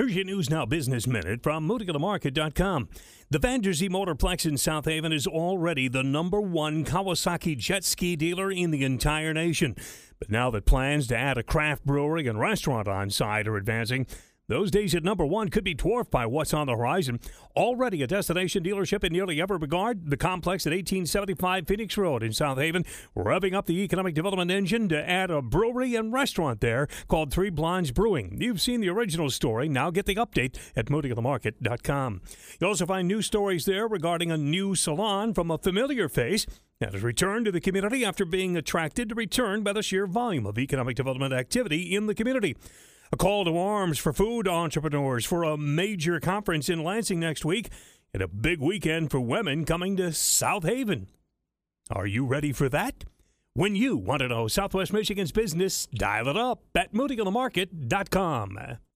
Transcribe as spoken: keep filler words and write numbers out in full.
Here's your News Now Business Minute from moody on the market dot com. The Vanderzee Motorplex in South Haven is already the number one Kawasaki jet ski dealer in the entire nation. But now that plans to add a craft brewery and restaurant on site are advancing, those days at number one could be dwarfed by what's on the horizon. Already a destination dealership in nearly every regard, the complex at eighteen seventy-five Phoenix Road in South Haven, revving up the economic development engine to add a brewery and restaurant there called Three Blondes Brewing. You've seen the original story. Now get the update at moody on the market dot com. You'll also find news stories there regarding a new salon from a familiar face that has returned to the community after being attracted to return by the sheer volume of economic development activity in the community. A call to arms for food entrepreneurs for a major conference in Lansing next week, and a big weekend for women coming to South Haven. Are you ready for that? When you want to know Southwest Michigan's business, dial it up at moody on the market dot com.